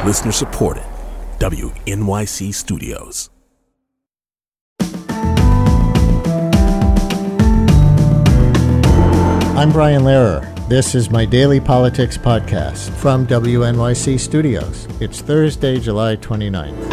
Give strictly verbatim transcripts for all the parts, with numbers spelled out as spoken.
Listener supported. W N Y C Studios. I'm Brian Lehrer. This is my daily politics podcast from W N Y C Studios. It's Thursday, July twenty-ninth.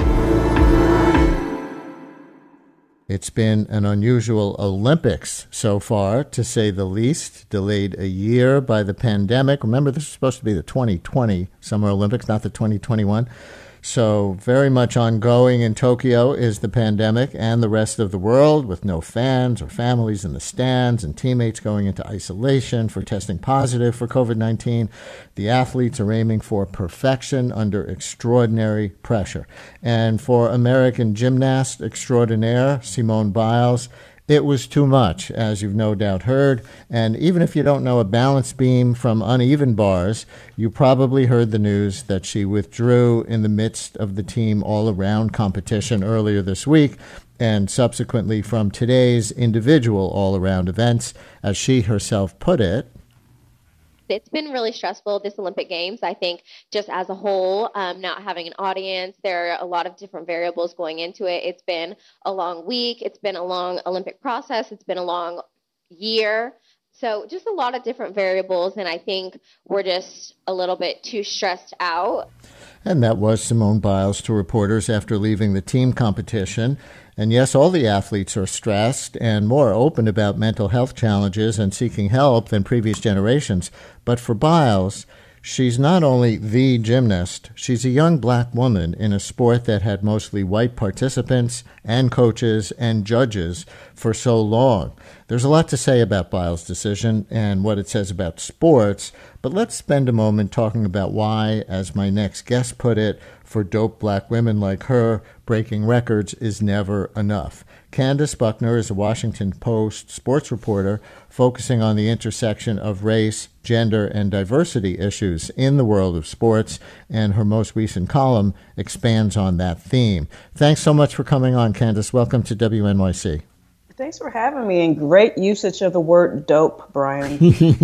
It's been an unusual Olympics so far, to say the least, delayed a year by the pandemic. Remember, this was supposed to be the twenty twenty Summer Olympics, not the twenty twenty-one. So very much ongoing in Tokyo is the pandemic and the rest of the world, with no fans or families in the stands and teammates going into isolation for testing positive for covid nineteen. The athletes are aiming for perfection under extraordinary pressure. And for American gymnast extraordinaire Simone Biles, it was too much, as you've no doubt heard. And even if you don't know a balance beam from uneven bars, you probably heard the news that she withdrew in the midst of the team all-around competition earlier this week, and subsequently from today's individual all-around events, as she herself put it. It's been really stressful, this Olympic Games. I think just as a whole, um, not having an audience, there are a lot of different variables going into it. It's been a long week. It's been a long Olympic process. It's been a long year. So just a lot of different variables, and I think we're just a little bit too stressed out. And that was Simone Biles to reporters after leaving the team competition. And yes, all the athletes are stressed and more open about mental health challenges and seeking help than previous generations. But for Biles, she's not only the gymnast, she's a young black woman in a sport that had mostly white participants and coaches and judges for so long. There's a lot to say about Biles' decision and what it says about sports, but let's spend a moment talking about why, as my next guest put it, for dope black women like her, breaking records is never enough. Candace Buckner is a Washington Post sports reporter focusing on the intersection of race, gender, and diversity issues in the world of sports, and her most recent column expands on that theme. Thanks so much for coming on, Candace. Welcome to W N Y C. Thanks for having me, and great usage of the word dope, Brian.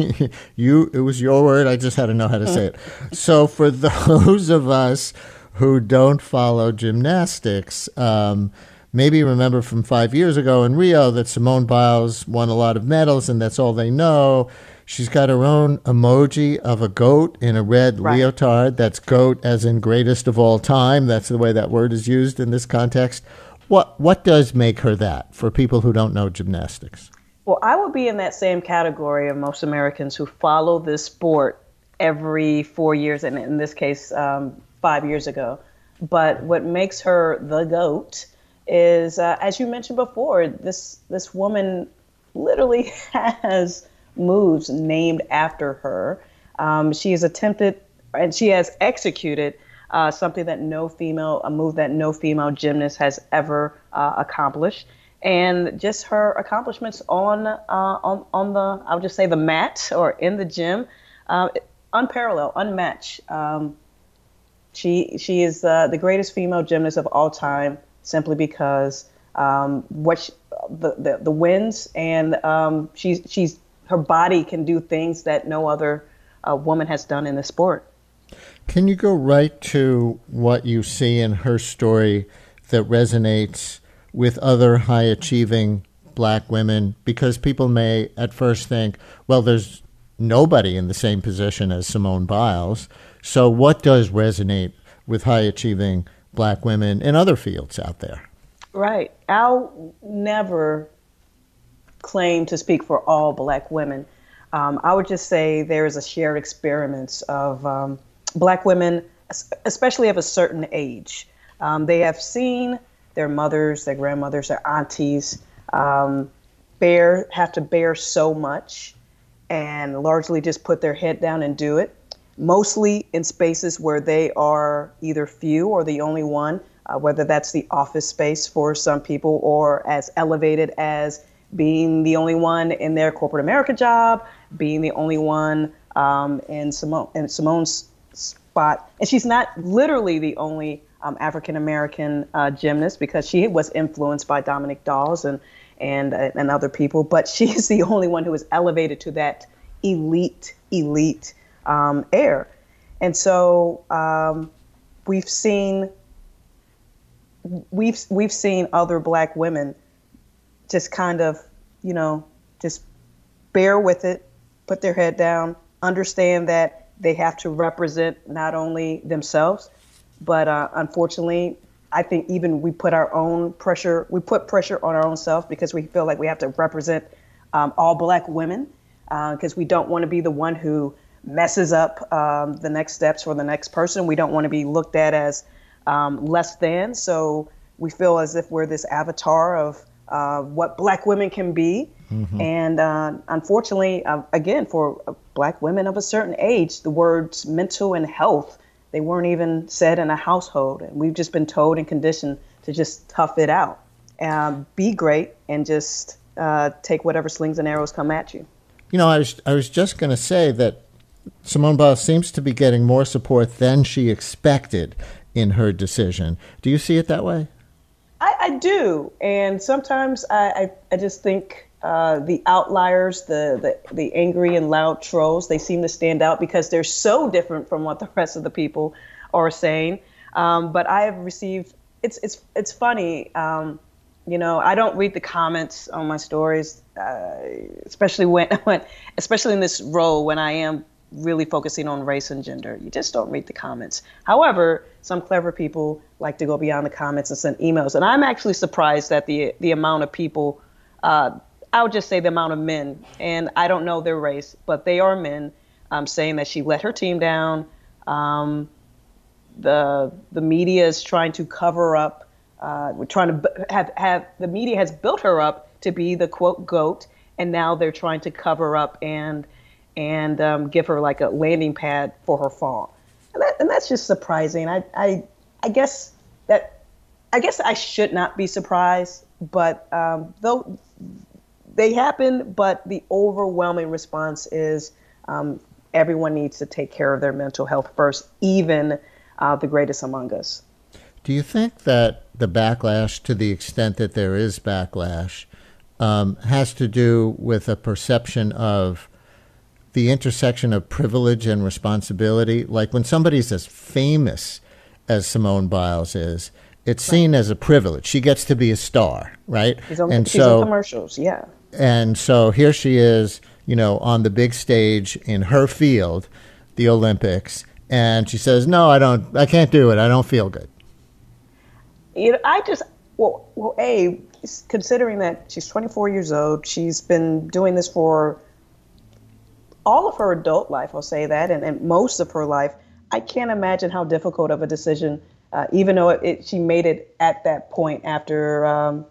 you, it was your word. I just had to know how to say it. So for those of us who don't follow gymnastics, um, maybe remember from five years ago in Rio that Simone Biles won a lot of medals, and that's all they know. She's got her own emoji of a goat in a red right. leotard. That's goat as in greatest of all time. That's the way that word is used in this context. What what does make her that for people who don't know gymnastics? Well, I would be in that same category of most Americans who follow this sport every four years, and in this case, um, five years ago. But what makes her the GOAT is, uh, as you mentioned before, this this woman literally has moves named after her. Um, she has attempted and she has executed uh, something that no female, a move that no female gymnast has ever uh, accomplished. And just her accomplishments on uh, on on the, I would just say the mat or in the gym, uh, unparalleled, unmatched. Um, She she is uh, the greatest female gymnast of all time, simply because um, what she, the, the the wins, and um, she's she's her body can do things that no other uh, woman has done in the sport. Can you go right to what you see in her story that resonates with other high achieving black women? Because people may at first think, well, there's nobody in the same position as Simone Biles. So what does resonate with high-achieving black women in other fields out there? Right. I'll never claim to speak for all black women. Um, I would just say there is a shared experience of um, black women, especially of a certain age. Um, they have seen their mothers, their grandmothers, their aunties um, bear have to bear so much and largely just put their head down and do it. Mostly in spaces where they are either few or the only one, uh, whether that's the office space for some people or as elevated as being the only one in their corporate America job, being the only one um, in Simone in Simone's spot. And she's not literally the only um, African-American uh, gymnast, because she was influenced by Dominique Dawes and, and, uh, and other people, but she's the only one who was elevated to that elite, elite Um, air. And so um, we've seen we've we've seen other Black women just kind of, you know, just bear with it, put their head down, understand that they have to represent not only themselves, but uh, unfortunately, I think even we put our own pressure, we put pressure on our own self because we feel like we have to represent um, all Black women because uh, we don't want to be the one who messes up um, the next steps for the next person. We don't want to be looked at as um, less than. So we feel as if we're this avatar of uh, what Black women can be. Mm-hmm. And uh, unfortunately, uh, again, for Black women of a certain age, the words mental and health, they weren't even said in a household. And we've just been told and conditioned to just tough it out, um, be great, and just uh, take whatever slings and arrows come at you. You know, I was I was just going to say that Simone Biles seems to be getting more support than she expected in her decision. Do you see it that way? I, I do. And sometimes I, I, I just think uh, the outliers, the, the, the angry and loud trolls, they seem to stand out because they're so different from what the rest of the people are saying. Um, but I have received, it's, it's, it's funny. Um, you know, I don't read the comments on my stories, uh, especially when, when, especially in this role when I am really focusing on race and gender. You just don't read the comments. However, some clever people like to go beyond the comments and send emails. And I'm actually surprised at the the amount of people, uh, I would just say the amount of men, and I don't know their race, but they are men, um, saying that she let her team down. Um, the the media is trying to cover up. Uh, we're trying to have, have, the media has built her up to be the quote GOAT, and now they're trying to cover up and and um, give her like a landing pad for her fall. And, that, and that's just surprising. I, I, I guess that, I guess I should not be surprised, but um, though they happen, but the overwhelming response is um, everyone needs to take care of their mental health first, even uh, the greatest among us. Do you think that the backlash, to the extent that there is backlash, um, has to do with a perception of the intersection of privilege and responsibility? Like when somebody's as famous as Simone Biles is, it's seen as a privilege. She gets to be a star, right? She's on, and she's so, in commercials, yeah. And so here she is, you know, on the big stage in her field, the Olympics, and she says, "No, I don't. I can't do it. I don't feel good." You know, I just well, well, a considering that she's twenty-four years old, she's been doing this for all of her adult life, I'll say that, and, and most of her life. I can't imagine how difficult of a decision, uh, even though it, it, she made it at that point after um,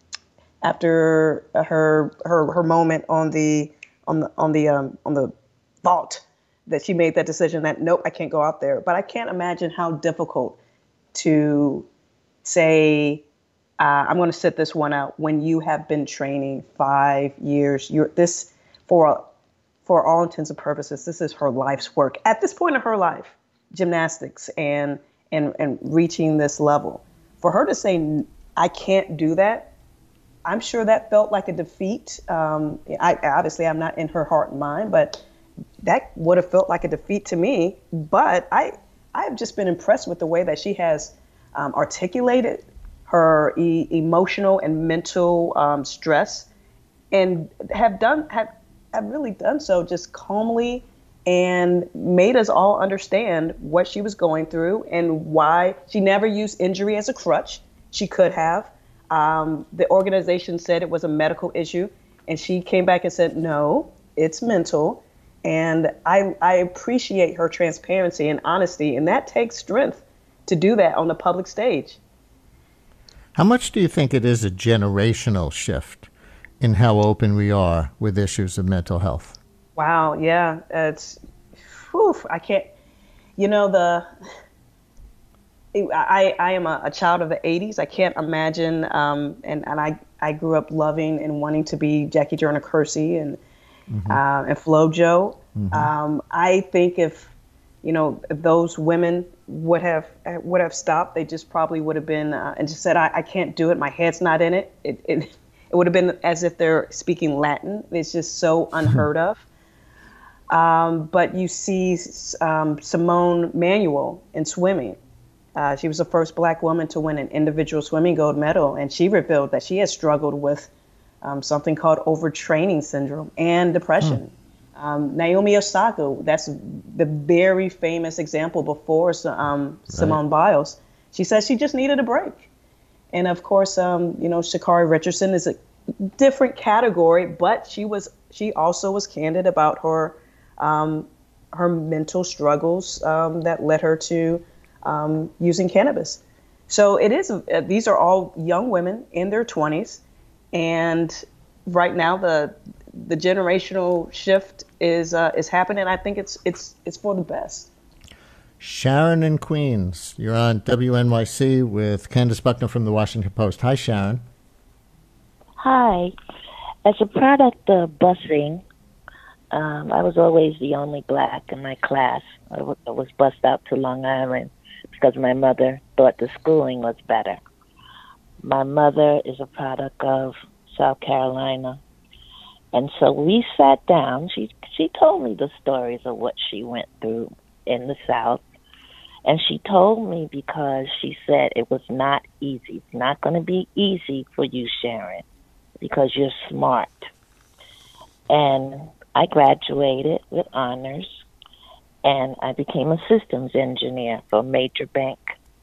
after her her her moment on the on the on the um, on the vault, that she made that decision that nope, I can't go out there. But I can't imagine how difficult to say uh, I'm going to sit this one out when you have been training five years. You're this for. For all intents and purposes, this is her life's work. At this point in her life, gymnastics and and and reaching this level. For her to say, I can't do that, I'm sure that felt like a defeat. Um, I obviously, I'm not in her heart and mind, but that would have felt like a defeat to me. But I, I've just been impressed with the way that she has um, articulated her e- emotional and mental um, stress, and have done have. have really done so just calmly and made us all understand what she was going through and why she never used injury as a crutch. She could have. Um, the organization said it was a medical issue, and she came back and said, no, it's mental. And I, I appreciate her transparency and honesty, and that takes strength to do that on the public stage. How much do you think it is a generational shift in how open we are with issues of mental health? Wow, yeah, it's, whew, I can't, you know, the, I, I am a, a child of the eighties. I can't imagine, um, and, and I, I grew up loving and wanting to be Jackie Joyner Kersee and, mm-hmm. uh, and FloJo. Mm-hmm. Um, I think if, you know, if those women would have would have stopped, they just probably would have been, uh, and just said, I, I can't do it, my head's not in it. It, it It would have been as if they're speaking Latin. It's just so unheard of. Um, but you see um, Simone Manuel in swimming. Uh, she was the first black woman to win an individual swimming gold medal, and she revealed that she had struggled with um, something called overtraining syndrome and depression. Hmm. Um, Naomi Osaka, that's the very famous example before um, Simone right. Biles. She said she just needed a break. And of course, um, you know, Sha'Carri Richardson is a different category, but she was she also was candid about her um, her mental struggles um, that led her to um, using cannabis. So it is. Uh, these are all young women in their twenties, and right now the the generational shift is uh, is happening. I think it's it's it's for the best. Sharon in Queens, you're on W N Y C with Candace Buckner from the Washington Post. Hi, Sharon. Hi. As a product of busing, um, I was always the only black in my class. I, w- I was bused out to Long Island because my mother thought the schooling was better. My mother is a product of South Carolina. And so we sat down. She she told me the stories of what she went through in the South. And she told me because she said it was not easy. It's not going to be easy for you, Sharon, because you're smart. And I graduated with honors, and I became a systems engineer for a major bank.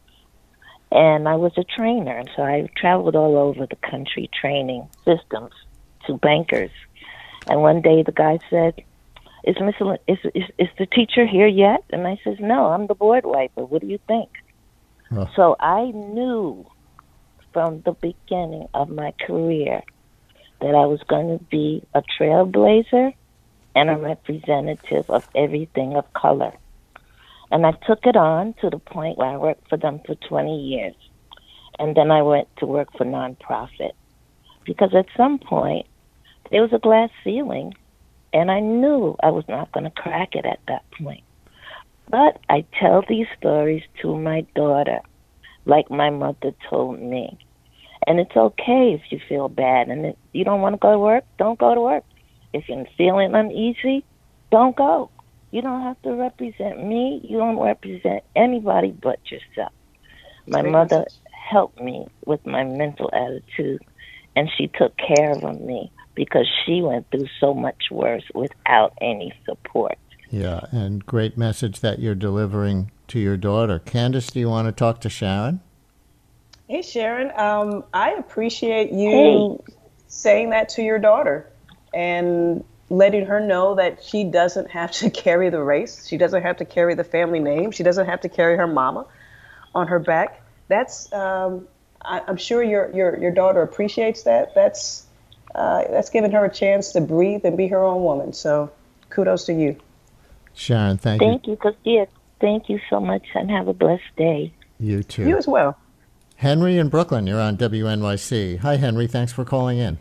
And I was a trainer, and so I traveled all over the country training systems to bankers. And one day the guy said, Is Miss L- is, is is the teacher here yet? And I says, no, I'm the board wiper. What do you think? Oh. So I knew from the beginning of my career that I was going to be a trailblazer and a representative of everything of color. And I took it on to the point where I worked for them for twenty years. And then I went to work for nonprofit. Because at some point, there was a glass ceiling. And I knew I was not going to crack it at that point. But I tell these stories to my daughter, like my mother told me. And it's okay if you feel bad. And if you don't want to go to work, don't go to work. If you're feeling uneasy, don't go. You don't have to represent me. You don't represent anybody but yourself. My mother helped me with my mental attitude, and she took care of me, because she went through so much worse without any support. Yeah, and great message that you're delivering to your daughter. Candace, do you want to talk to Sharon? Hey, Sharon. Um, I appreciate you hey. saying that to your daughter and letting her know that she doesn't have to carry the race. She doesn't have to carry the family name. She doesn't have to carry her mama on her back. That's, um, I, I'm sure your, your, your daughter appreciates that. That's, Uh, that's giving her a chance to breathe and be her own woman. So kudos to you. Sharon, thank, thank you. Thank you. Thank you so much, and have a blessed day. You too. You as well. Henry in Brooklyn, you're on W N Y C. Hi, Henry. Thanks for calling in.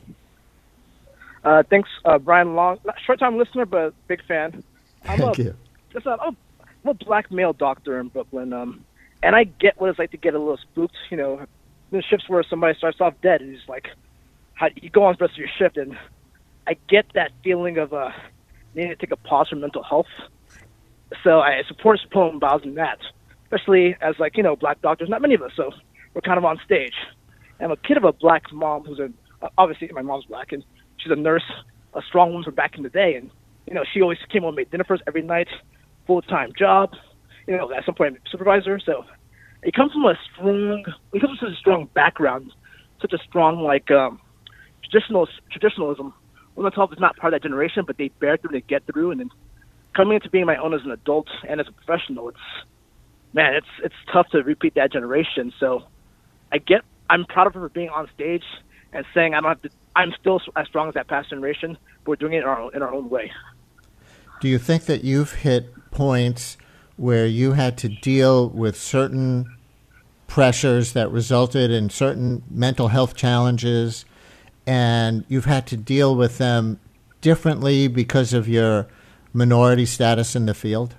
Uh, thanks, uh, Brian Long. Short-time listener, but big fan. I'm thank a, you. Just a, I'm a black male doctor in Brooklyn, um, and I get what it's like to get a little spooked. You know, the shifts where somebody starts off dead, and he's like, how you go on the rest of your shift, and I get that feeling of uh, needing to take a pause from mental health. So I support Simone Biles in that, especially as, like, you know, black doctors, not many of us, so we're kind of on stage. I'm a kid of a black mom who's a, obviously my mom's black, and she's a nurse, a strong woman from back in the day, and, you know, she always came home and made dinner for us every night, full-time job, you know, at some point supervisor. So it comes from a strong, it comes from such a strong background, such a strong, like, um, Traditional, traditionalism. Women's health is not part of that generation, but they bear through, they get through, and then coming into being my own as an adult and as a professional, it's, man, it's it's tough to repeat that generation. So I get, I'm proud of her for being on stage and saying I don't have to, I'm still as strong as that past generation, but we're doing it in our own, in our own way. Do you think that you've hit points where you had to deal with certain pressures that resulted in certain mental health challenges, and you've had to deal with them differently because of your minority status in the field?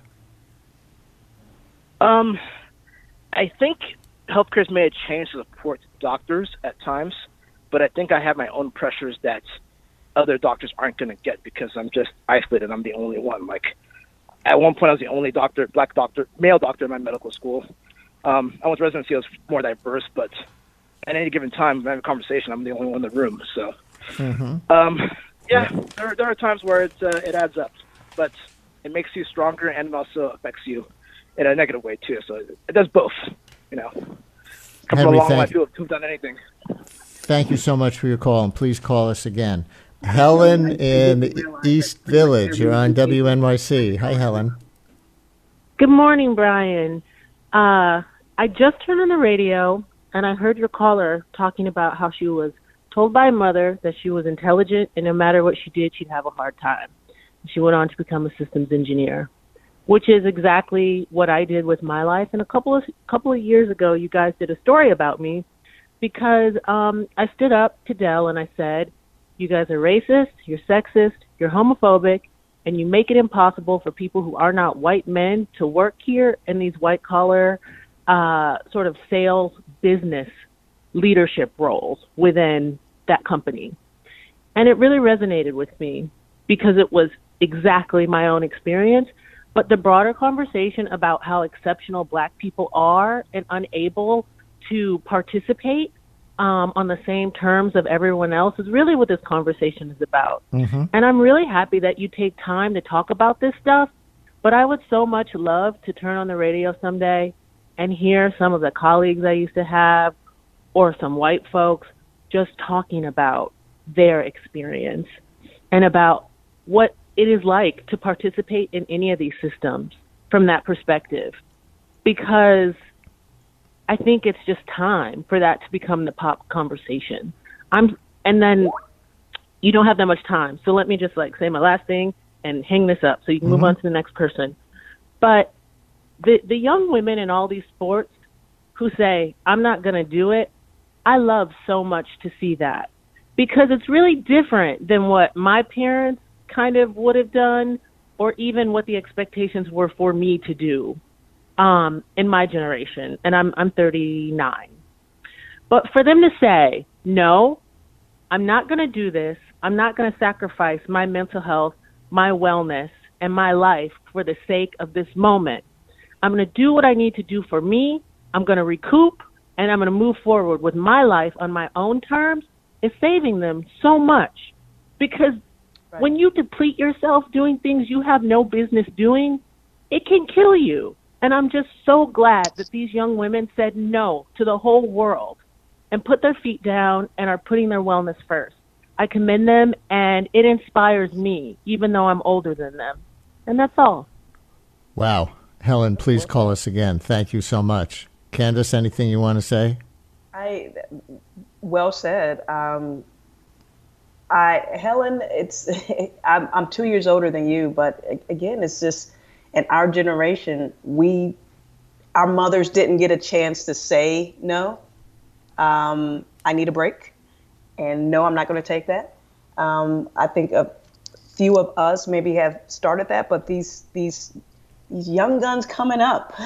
Um, I think healthcare's made a change to support doctors at times, but I think I have my own pressures that other doctors aren't going to get because I'm just isolated. I'm the only one. Like, at one point, I was the only doctor, black doctor, male doctor in my medical school. Um, I want the residency was more diverse, but at any given time, when I have a conversation, I'm the only one in the room. So, Mm-hmm. um, yeah, there, there are times where it, uh, it adds up, but it makes you stronger and it also affects you in a negative way, too. So it, it does both, you know. Come from Henry, a long thank- line of people who've done anything. Thank you so much for your call, and please call us again. Helen in the East Village. You're on W N Y C. Hi, Helen. Good morning, Brian. Uh, I just turned on the radio, and I heard your caller talking about how she was told by a mother that she was intelligent, and no matter what she did, she'd have a hard time. She went on to become a systems engineer, which is exactly what I did with my life. And a couple of couple of years ago, you guys did a story about me because um, I stood up to Dell and I said, you guys are racist, you're sexist, you're homophobic, and you make it impossible for people who are not white men to work here in these white-collar uh, sort of sales business leadership roles within that company. And it really resonated with me because it was exactly my own experience. But the broader conversation about how exceptional Black people are and unable to participate um, on the same terms of everyone else is really what this conversation is about. Mm-hmm. And I'm really happy that you take time to talk about this stuff. But I would so much love to turn on the radio someday and hear some of the colleagues I used to have or some white folks just talking about their experience and about what it is like to participate in any of these systems from that perspective. Because I think it's just time for that to become the pop conversation. I'm, and then you don't have that much time. So let me just like say my last thing and hang this up so you can Mm-hmm. move on to the next person. But the, the young women in all these sports who say, I'm not going to do it, I love so much to see that because it's really different than what my parents kind of would have done or even what the expectations were for me to do um, in my generation. And I'm, I'm thirty-nine. But for them to say, no, I'm not going to do this. I'm not going to sacrifice my mental health, my wellness, and my life for the sake of this moment. I'm going to do what I need to do for me. I'm going to recoup, and I'm going to move forward with my life on my own terms. It's saving them so much because right. when you deplete yourself doing things you have no business doing, it can kill you. And I'm just so glad that these young women said no to the whole world and put their feet down and are putting their wellness first. I commend them, and it inspires me, even though I'm older than them. And that's all. Wow. Helen, please call us again. Thank you so much. Candace, anything you want to say? I, well said. Um, I, Helen, it's, I'm, I'm two years older than you, but again, it's just, in our generation, we, our mothers didn't get a chance to say no. Um, I need a break, and no, I'm not going to take that. Um, I think a few of us maybe have started that, but these these these young guns coming up,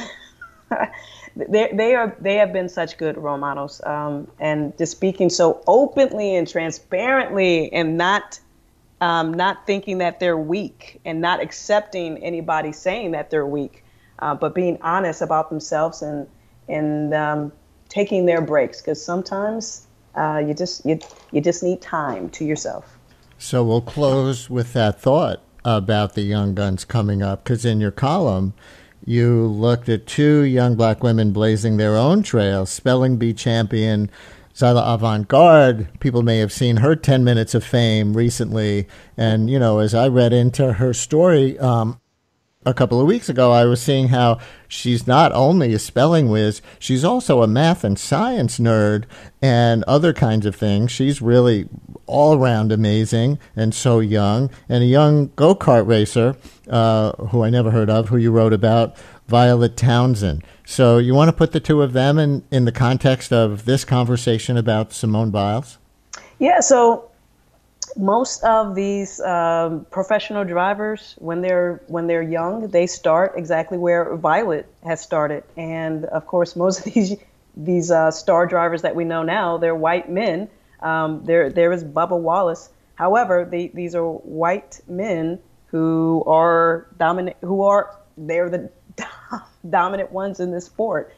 they they are they have been such good role models, um, and just speaking so openly and transparently, and not. Um, not thinking that they're weak and not accepting anybody saying that they're weak, uh, but being honest about themselves and and um, taking their breaks, because sometimes uh, you just you you just need time to yourself. So we'll close with that thought about the young guns coming up, because in your column you looked at two young Black women blazing their own trails, spelling bee champion Zyla Avant-Garde. People may have seen her ten minutes of fame recently. And, you know, as I read into her story um, a couple of weeks ago, I was seeing how she's not only a spelling whiz, she's also a math and science nerd and other kinds of things. She's really all around amazing and so young. And a young go-kart racer, uh, who I never heard of, who you wrote about, Violet Townsend. So you want to put the two of them in, in the context of this conversation about Simone Biles? Yeah, so most of these um, professional drivers, when they're when they're young, they start exactly where Violet has started. And of course, most of these these uh, star drivers that we know now, they're white men. Um, there there is Bubba Wallace. However, they, these are white men who are dominant, who are they're the dominant ones in this sport.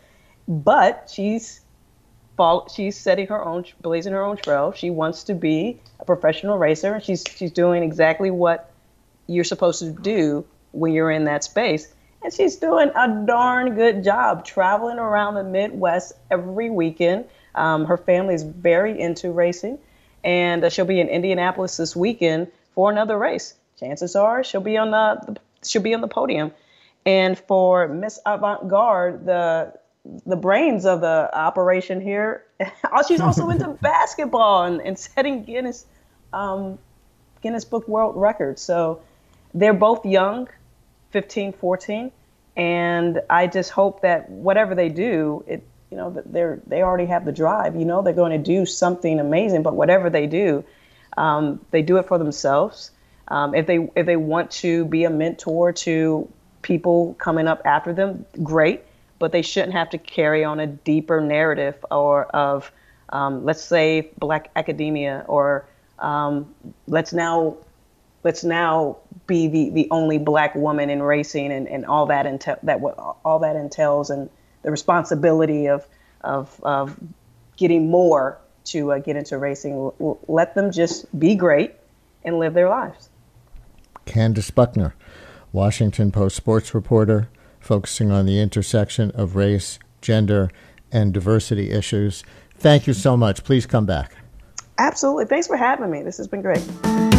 but she's she's setting her own, blazing her own trail. She wants to be a professional racer, and she's she's doing exactly what you're supposed to do when you're in that space. And she's doing a darn good job traveling around the Midwest every weekend. Um, her family is very into racing, and uh, she'll be in Indianapolis this weekend for another race. Chances are she'll be on the, the she'll be on the podium. And for Miss Avant-Garde, the the brains of the operation here, she's also into basketball and, and setting Guinness um, Guinness Book World Records. So they're both young, fifteen, fourteen, and I just hope that whatever they do, it you know that they're they already have the drive. You know they're going to do something amazing. But whatever they do, um, they do it for themselves. Um, if they if they want to be a mentor to people coming up after them, great. But they shouldn't have to carry on a deeper narrative or of, um, let's say, Black academia, or um, let's now let's now be the, the only Black woman in racing, and, and all that entail that what all that entails, and the responsibility of of of getting more to uh, get into racing. Let them just be great and live their lives. Candace Buckner, Washington Post sports reporter, focusing on the intersection of race, gender, and diversity issues. Thank you so much. Please come back. Absolutely. Thanks for having me. This has been great.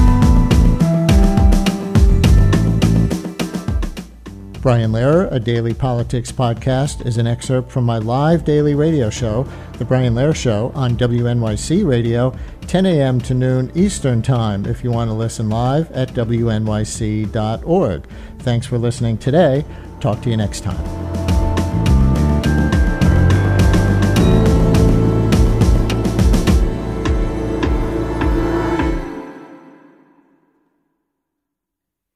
Brian Lehrer, a daily politics podcast, is an excerpt from my live daily radio show, The Brian Lehrer Show, on W N Y C Radio, ten a.m. to noon Eastern Time, if you want to listen live at W N Y C dot org. Thanks for listening today. Talk to you next time.